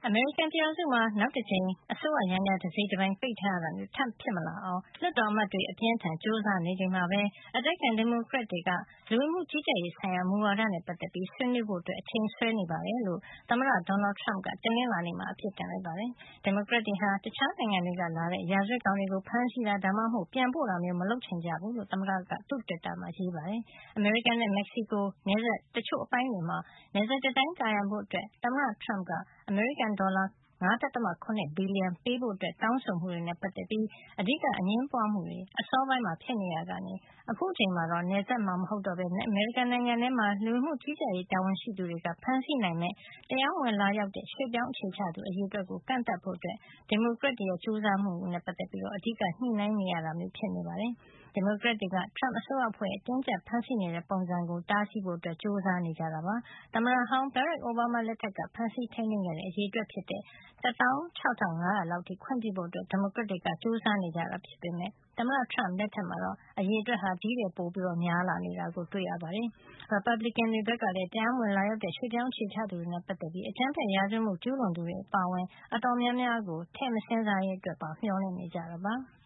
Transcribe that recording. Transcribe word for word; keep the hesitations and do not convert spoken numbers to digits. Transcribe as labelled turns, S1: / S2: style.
S1: အမေရိကန်ပြည်ထောင်စုမှာနောက်တစ်ကြိမ်အစိုးရယန္တရားတစ်စိတ်တစ်ပိုင်းပိတ်ထားရတာမျိုးထပ်ဖြစ်မလာအောင်လွှတ်တော်အမတ်တွေအပြင်းထန်ကြိုးစားနေချိန်မှာပဲအတိုက်အခံဒီမိုကရက်တွေကလူဝင်မှုကြီးကြပ်ရေးဆိုင်ရာမူဝါဒနဲ့ပတ်သက်ပြီးဆွေးနွေးဖို့အတွက်အချိန်ဆွဲနေပါတယ်လို့သမ္မတဒေါ်နယ်ထရမ့်ကတနင်္လာနေ့မှာအပြစ်တင်လိုက်ပါတယ်။ဒီမိုကရက်တွေဟာတခြားနိုင်ငံတွေကလာတဲ့ရာဇဝတ်ကောင်တွေကိုဖမ်းဆီးတာဒါမှမဟုတ်ပြန်ပို့တာမျိုးမလုပ်ချင်ကြဘူးလို့သမ္မတကသူ့တွစ်တာမှာရေးပါတယ်။အမေရိကန်နဲ့မက္ကဆီကိုနယ်စပ်တချို့အပိုင်းတွေမှာနယ်စပ်တတိုင်းကာရံဖို့အတွက်သမ္မတထရမ့်ကအမေရိကန်ဒေါ်လာ၅.၇ ဘီလီယံပေးဖို့တောင်းဆိုမှုတွေနဲ့ပတ်သက်ပြီးအဓိကအငြင်းပွားမှုတွေအစောပိုင်းမှာဖြစ်နေရကနေအခုချိန်မှာတော့နယ်စပ်မှာမဟုတ်တော့ပဲအမေရိကန်နိုင်ငံထဲမှာလူဝင်မှုကြီးကြပ်ရေးတာဝန်ရှိသူတွေကဖမ်းဆီးနိုင်မဲ့တရားဝင်လာရောက်တဲ့ရွှေ့ပြောင်းအခြေချသူအရေအတွက်ကိုကန့်သတ်ဖို့ဒီမိုကရက်တွေရဲ့ကြိုးစားမှုနဲ့ပတ်သက်ပြီးအဓိကညှိနှိုင်းနေရတာမျိုးဖြစ်နေပါတယ်။ဒီမိုကရက်တွေကထရမ့်အစိုးရအဖွဲ့ရဲ့တင်းကျပ်ဖမ်းဆီးနေတဲ့ပုံစံကိုတားဆီးဖို့ကြိုးစားနေကြတာပါ။သမ္မတဟောင်းဘရက်အိုဘားမားလက်ထက်ကဖမ်းဆီးထိန်းသိမ်းခဲ့တဲ့အရေအတွက်ဖြစ်တဲ့တသောင်းခြောက်ထောင်ငါးရာလောက်ထိခွင့်ပြုဖို့ဒီမိုကရက်တွေကကြိုးစားနေကြတာဖြစ်ပေမယ့်သမ္မတထရမ့်လက်ထက်မှာတော့အရေအတွက်ဟာဒီထက်ပိုများလာနေတာကိုတွေ့ရပါတယ်။ ရီပတ်ဘလစ်ကန်တွေဘက်ကလည်းတရားမဝင်လာရောက်တဲ့ရွှေ့ပြောင်းအခြေချသူတွေနဲ့ပတ်သက်ပြီးအကြမ်းဖက်ရာဇဝတ်မှုကျူးလွန်သူတွေအပါအဝင်အတော်များများကိုထည့်မစဉ်းစားရေးအတွက်ပါမျှော်လင့်နေကြတာပါ။